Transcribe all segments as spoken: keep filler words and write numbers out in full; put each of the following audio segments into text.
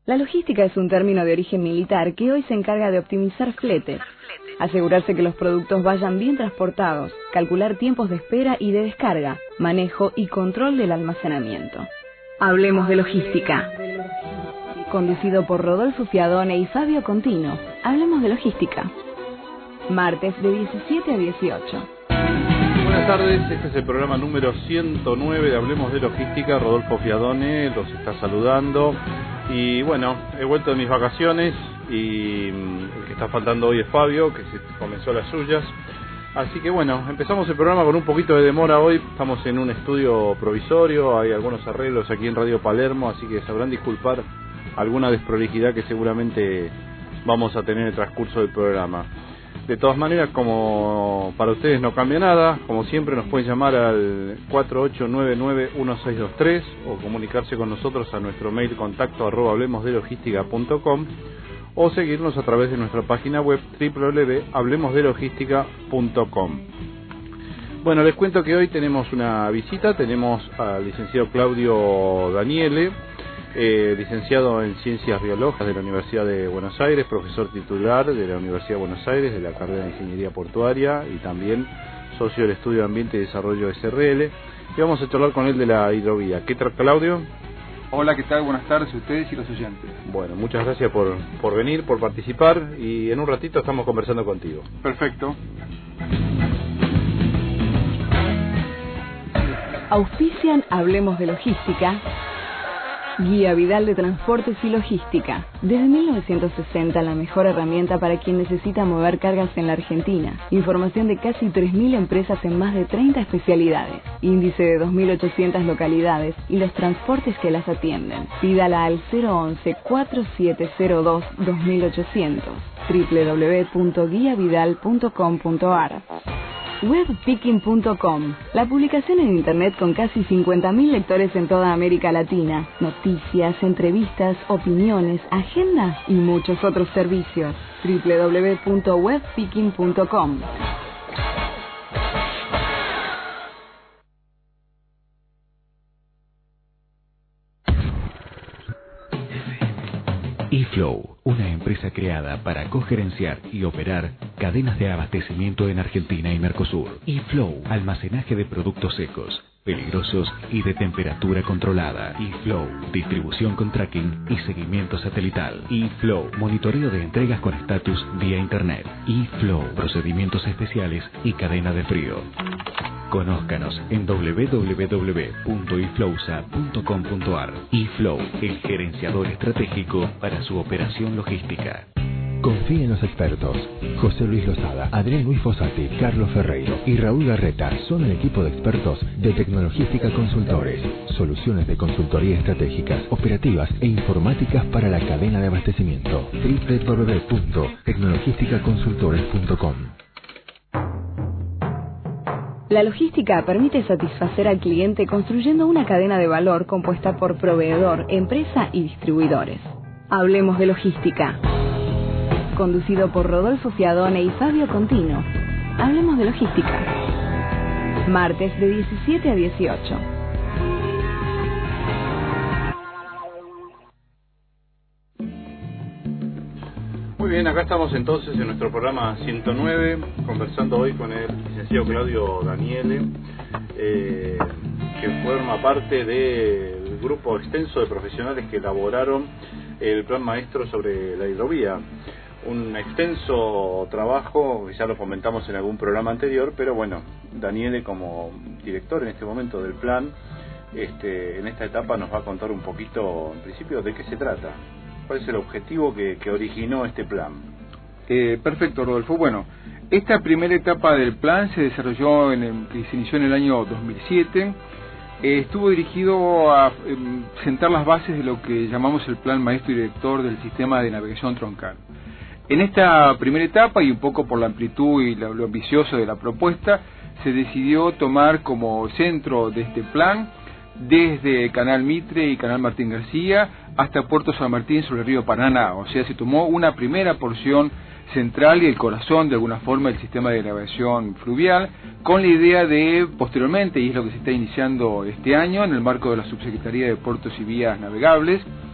La logística es un término de origen militar que hoy se encarga de optimizar fletes, asegurarse que los productos vayan bien transportados, calcular tiempos de espera y de descarga, manejo y control del almacenamiento. Hablemos de logística. Conducido por Rodolfo Fiadone y Fabio Contino. Hablemos de logística. Martes de diecisiete a dieciocho. Buenas tardes, este es el programa número ciento nueve de Hablemos de Logística. Rodolfo Fiadone los está saludando. Y bueno, he vuelto de mis vacaciones y el que está faltando hoy es Fabio, que se comenzó las suyas. Así que bueno, empezamos el programa con un poquito de demora hoy. Estamos en un estudio provisorio, hay algunos arreglos aquí en Radio Palermo, así que sabrán disculpar alguna desprolijidad que seguramente vamos a tener en el transcurso del programa. De todas maneras, como para ustedes no cambia nada, como siempre nos pueden llamar al cuatro ocho nueve nueve uno seis dos tres o comunicarse con nosotros a nuestro mail contacto arroba hablemosdelogística punto com o seguirnos a través de nuestra página web doble u doble u doble u punto hablemos de logística punto com. Bueno, les cuento que hoy tenemos una visita, tenemos al licenciado Claudio Daniele, Eh, licenciado en Ciencias Biológicas de la Universidad de Buenos Aires, profesor titular de la Universidad de Buenos Aires de la carrera de Ingeniería Portuaria y también socio del Estudio de Ambiente y Desarrollo S R L. Y vamos a charlar con él de la hidrovía. ¿Qué tal, Claudio? Hola, ¿qué tal? Buenas tardes a ustedes y los oyentes. Bueno, muchas gracias por, por venir, por participar y en un ratito estamos conversando contigo. Perfecto. Auspician Hablemos de Logística. Guía Vidal de Transportes y Logística. Desde mil novecientos sesenta, la mejor herramienta para quien necesita mover cargas en la Argentina. Información de casi tres mil empresas en más de treinta especialidades. Índice de dos mil ochocientas localidades y los transportes que las atienden. Pídala al cero once cuatro siete cero dos dos mil ochocientos. doble u doble u doble u punto guía vidal punto com punto ar. webpicking punto com, la publicación en internet con casi cincuenta mil lectores en toda América Latina. Noticias, entrevistas, opiniones, agenda y muchos otros servicios. doble u doble u doble u punto webpicking punto com. eFlow, una empresa creada para cogerenciar y operar cadenas de abastecimiento en Argentina y Mercosur. eFlow, almacenaje de productos secos, peligrosos y de temperatura controlada. eFlow, distribución con tracking y seguimiento satelital. eFlow, monitoreo de entregas con estatus vía internet. eFlow, procedimientos especiales y cadena de frío. Conózcanos en doble u doble u doble u punto iflowsa punto com punto ar. eFlow, el gerenciador estratégico para su operación logística. Confíe en los expertos. José Luis Lozada, Adrián Luis Fossati, Carlos Ferreiro y Raúl Garreta son el equipo de expertos de Tecnologística Consultores. Soluciones de consultoría estratégicas, operativas e informáticas para la cadena de abastecimiento. doble u doble u doble u punto tecnologística consultores punto com. La logística permite satisfacer al cliente construyendo una cadena de valor compuesta por proveedor, empresa y distribuidores. Hablemos de logística. Conducido por Rodolfo Fiadone y Fabio Contino. Hablemos de logística. Martes de diecisiete a dieciocho. Muy bien, acá estamos entonces en nuestro programa ciento nueve, conversando hoy con el licenciado Claudio Daniele, eh, que forma parte del grupo extenso de profesionales que elaboraron el plan maestro sobre la hidrovía. Un extenso trabajo, ya lo comentamos en algún programa anterior, pero bueno, Daniele como director en este momento del plan, este, en esta etapa nos va a contar un poquito, en principio, de qué se trata. ¿Cuál es el objetivo que, que originó este plan? Eh, perfecto, Rodolfo. Bueno, esta primera etapa del plan se desarrolló, en el, y se inició en el año dos mil siete. Eh, estuvo dirigido a eh, sentar las bases de lo que llamamos el plan maestro y director del sistema de navegación troncal. En esta primera etapa, y un poco por la amplitud y lo, lo ambicioso de la propuesta, se decidió tomar como centro de este plan desde Canal Mitre y Canal Martín García hasta Puerto San Martín sobre el río Paraná. O sea, se tomó una primera porción central y el corazón de alguna forma del sistema de navegación fluvial, con la idea de posteriormente, y es lo que se está iniciando este año en el marco de la Subsecretaría de Puertos y Vías Navegables,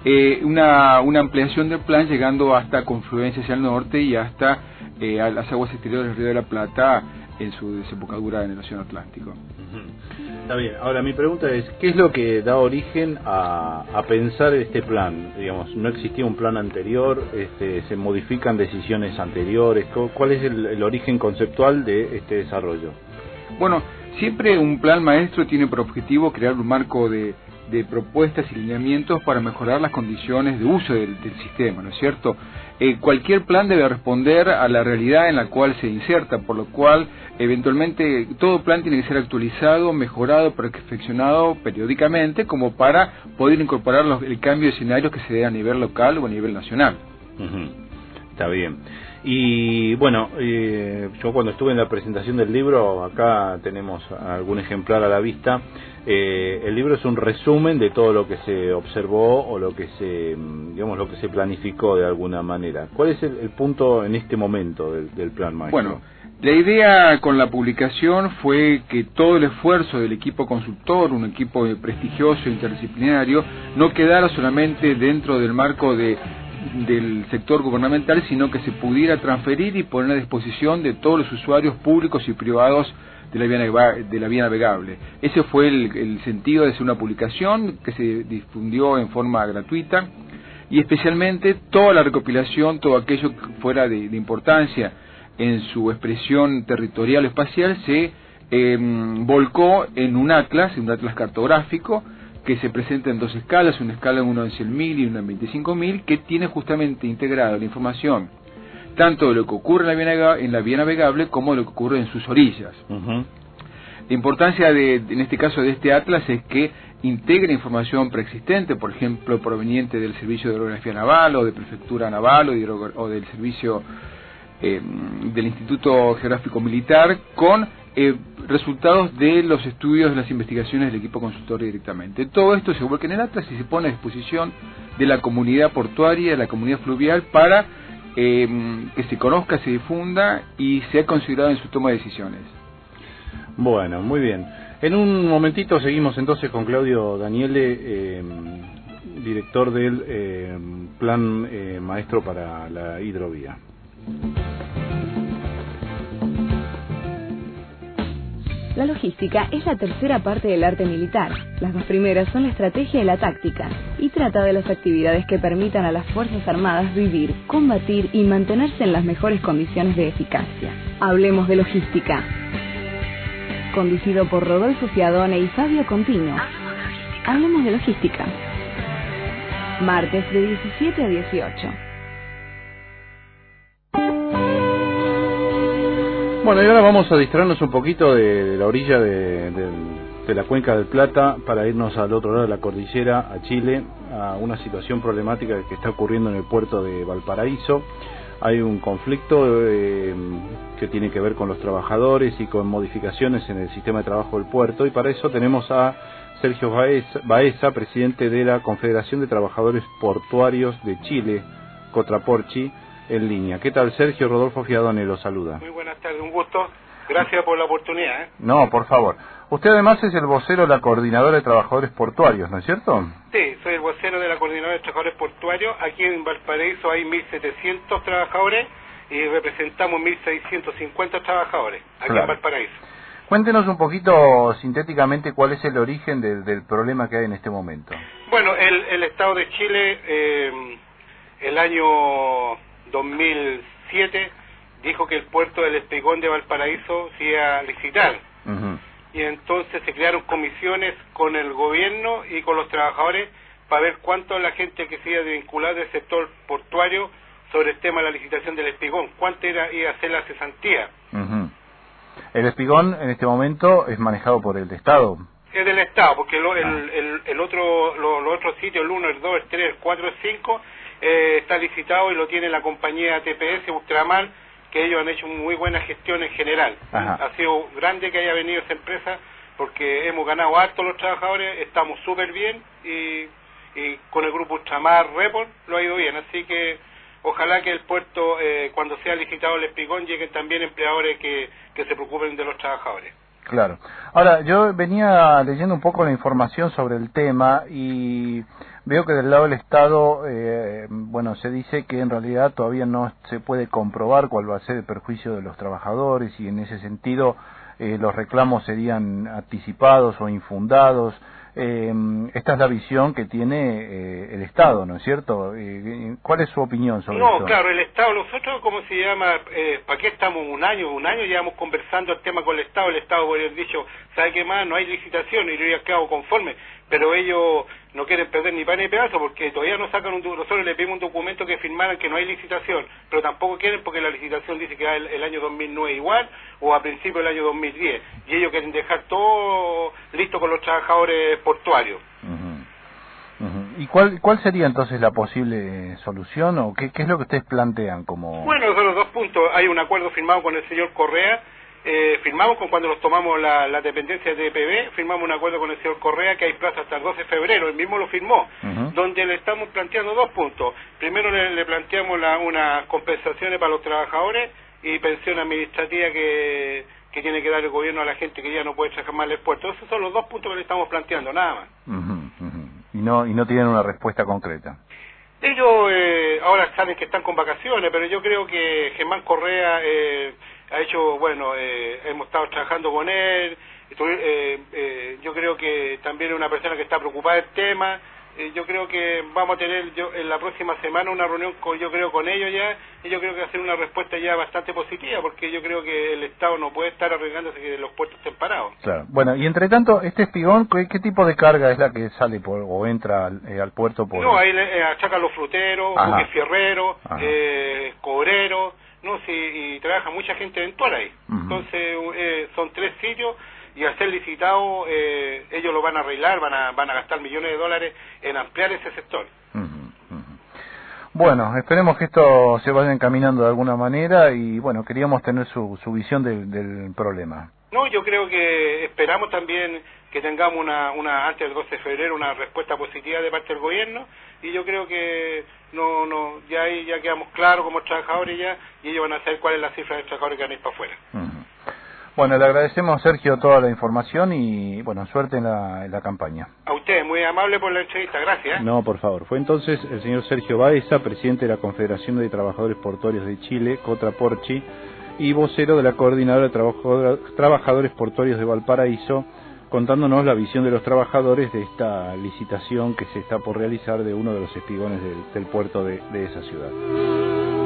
eh, una, una ampliación del plan llegando hasta Confluencia hacia el norte y hasta eh, a las aguas exteriores del Río de la Plata en su desembocadura en el Océano Atlántico. Uh-huh. Está bien. Ahora mi pregunta es, ¿qué es lo que da origen a, a pensar este plan? Digamos, no existía un plan anterior, este, se modifican decisiones anteriores. ¿Cuál es el, el origen conceptual de este desarrollo? Bueno, siempre un plan maestro tiene por objetivo crear un marco de, de propuestas y lineamientos para mejorar las condiciones de uso del, del sistema, ¿no es cierto? Eh, cualquier plan debe responder a la realidad en la cual se inserta, por lo cual eventualmente todo plan tiene que ser actualizado, mejorado, perfeccionado periódicamente como para poder incorporar los, el cambio de escenarios que se dé a nivel local o a nivel nacional. Uh-huh. Está bien. Y bueno, eh, yo cuando estuve en la presentación del libro, acá tenemos algún ejemplar a la vista, eh, el libro es un resumen de todo lo que se observó o lo que se, digamos, lo que se planificó de alguna manera. ¿Cuál es el, el punto en este momento del, del plan maestro? Bueno, la idea con la publicación fue que todo el esfuerzo del equipo consultor, un equipo prestigioso e interdisciplinario, no quedara solamente dentro del marco de del sector gubernamental, sino que se pudiera transferir y poner a disposición de todos los usuarios públicos y privados de la vía, de la vía navegable. Ese fue el, el sentido de hacer una publicación que se difundió en forma gratuita, y especialmente toda la recopilación, todo aquello que fuera de, de importancia en su expresión territorial espacial se eh, volcó en un atlas, en un atlas cartográfico, que se presenta en dos escalas, una escala en uno en cien mil y una en veinticinco mil, que tiene justamente integrado la información tanto de lo que ocurre en la vía, en la vía navegable como de lo que ocurre en sus orillas. Uh-huh. La importancia de, en este caso de este atlas es que integra información preexistente, por ejemplo, proveniente del Servicio de Hidrografía Naval o de Prefectura Naval o, de o del Servicio eh, del Instituto Geográfico Militar, con Eh, resultados de los estudios, de las investigaciones del equipo consultor directamente. Todo esto se vuelca en el atlas y se pone a disposición de la comunidad portuaria, de la comunidad fluvial, para eh, que se conozca, se difunda y sea considerado en su toma de decisiones. Bueno, muy bien. En un momentito seguimos entonces con Claudio Daniele, eh, director del eh, Plan eh, Maestro para la Hidrovía. La logística es la tercera parte del arte militar. Las dos primeras son la estrategia y la táctica, y trata de las actividades que permitan a las Fuerzas Armadas vivir, combatir y mantenerse en las mejores condiciones de eficacia. Hablemos de logística. Conducido por Rodolfo Fiadone y Fabio Contino. Hablemos de logística. Martes de diecisiete a dieciocho. Bueno, y ahora vamos a distraernos un poquito de, de la orilla de, de, de la cuenca del Plata para irnos al otro lado de la cordillera, a Chile, a una situación problemática que está ocurriendo en el puerto de Valparaíso. Hay un conflicto eh, que tiene que ver con los trabajadores y con modificaciones en el sistema de trabajo del puerto, y para eso tenemos a Sergio Baeza, Baeza, presidente de la Confederación de Trabajadores Portuarios de Chile, Cotraporchi, en línea. ¿Qué tal, Sergio? Rodolfo Fiadone lo saluda. Muy buenas tardes, un gusto. Gracias por la oportunidad. ¿eh? No, por favor. Usted además es el vocero de la Coordinadora de Trabajadores Portuarios, ¿no es cierto? Sí, soy el vocero de la Coordinadora de Trabajadores Portuarios. Aquí en Valparaíso hay mil setecientos trabajadores y representamos mil seiscientos cincuenta trabajadores aquí claro. en Valparaíso. Cuéntenos un poquito sintéticamente cuál es el origen del, del problema que hay en este momento. Bueno, el, el Estado de Chile, eh, el año dos mil siete, dijo que el puerto del Espigón de Valparaíso se iba a licitar. Uh-huh. Y entonces se crearon comisiones con el gobierno y con los trabajadores para ver cuánto la gente que se iba a vincular del sector portuario sobre el tema de la licitación del Espigón, cuánto era, iba a ser la cesantía. Uh-huh. El Espigón en este momento es manejado por el Estado. Es del Estado, porque lo, el, ah. el, el otro, lo, los otros sitios, el uno, el dos, el tres, el cuatro, el cinco, eh, está licitado y lo tiene la compañía T P S Ultramar, que ellos han hecho muy buena gestión en general. Ajá. Ha sido grande que haya venido esa empresa, porque hemos ganado harto los trabajadores, estamos súper bien, y, y con el grupo Ultramar Report lo ha ido bien, así que ojalá que el puerto, eh, cuando sea licitado el Espigón, lleguen también empleadores que, que se preocupen de los trabajadores. Claro. Ahora, yo venía leyendo un poco la información sobre el tema y veo que del lado del Estado, eh, bueno, se dice que en realidad todavía no se puede comprobar cuál va a ser el perjuicio de los trabajadores y en ese sentido eh, los reclamos serían anticipados o infundados. Eh, esta es la visión que tiene eh, el Estado, ¿no es cierto? Eh, ¿Cuál es su opinión sobre no, esto? No, claro, el Estado, nosotros, ¿cómo se llama? Eh, ¿Para qué estamos un año? Un año llevamos conversando el tema con el Estado, el Estado podría haber dicho, ¿sabe qué más? No hay licitación y yo ya quedado conforme, pero ellos no quieren perder ni pan ni pedazo porque todavía no sacan un nosotros le pedimos un documento que firmaran que no hay licitación, pero tampoco quieren porque la licitación dice que va el, el año dos mil nueve igual o a principios del año dos mil diez y ellos quieren dejar todo listo con los trabajadores portuarios. Uh-huh. Uh-huh. ¿Y cuál cuál sería entonces la posible solución o qué, qué es lo que ustedes plantean como...? Bueno, son los dos puntos. Hay un acuerdo firmado con el señor Correa. Eh, firmamos con cuando nos tomamos la, la dependencia de T P B, firmamos un acuerdo con el señor Correa que hay plazo hasta el doce de febrero, él mismo lo firmó, uh-huh. donde le estamos planteando dos puntos. Primero le, le planteamos la, unas compensaciones para los trabajadores y pensión administrativa que, que tiene que dar el gobierno a la gente que ya no puede trabajar más en el puerto. Esos son los dos puntos que le estamos planteando, nada más. Uh-huh, uh-huh. Y no y no tienen una respuesta concreta. Ellos eh, ahora saben que están con vacaciones, pero yo creo que Germán Correa eh, ha hecho, bueno, eh, hemos estado trabajando con él, eh, eh, yo creo que también es una persona que está preocupada del tema, eh, yo creo que vamos a tener yo en la próxima semana una reunión con, yo creo con ellos ya, y yo creo que va a ser una respuesta ya bastante positiva, porque yo creo que el Estado no puede estar arriesgándose que los puertos estén parados. Claro. Bueno, y entre tanto, este espigón, ¿qué, qué tipo de carga es la que sale por o entra al, eh, al puerto? Por... No, ahí le eh, achacan los fruteros, buques fierreros, eh, cobreros, no, sí, y trabaja mucha gente eventual ahí. Uh-huh. Entonces, eh, son tres sitios y al ser licitado, eh, ellos lo van a arreglar, van a van a gastar millones de dólares en ampliar ese sector. Uh-huh, uh-huh. Bueno, esperemos que esto se vaya encaminando de alguna manera y, bueno, queríamos tener su, su visión del, del problema. No, yo creo que esperamos también que tengamos una, una antes del doce de febrero una respuesta positiva de parte del gobierno y yo creo que no no ya ahí ya quedamos claros como trabajadores ya y ellos van a saber cuál es la cifra de trabajadores que van a ir para afuera. Uh-huh. Bueno, le agradecemos, Sergio, toda la información y, bueno, suerte en la, en la campaña. A usted, muy amable por la entrevista, gracias. No, por favor. Fue entonces el señor Sergio Baeza, presidente de la Confederación de Trabajadores Portuarios de Chile, Cotraporchi, y vocero de la Coordinadora de Trabajadores Portuarios de Valparaíso, contándonos la visión de los trabajadores de esta licitación que se está por realizar de uno de los espigones del, del puerto de, de esa ciudad.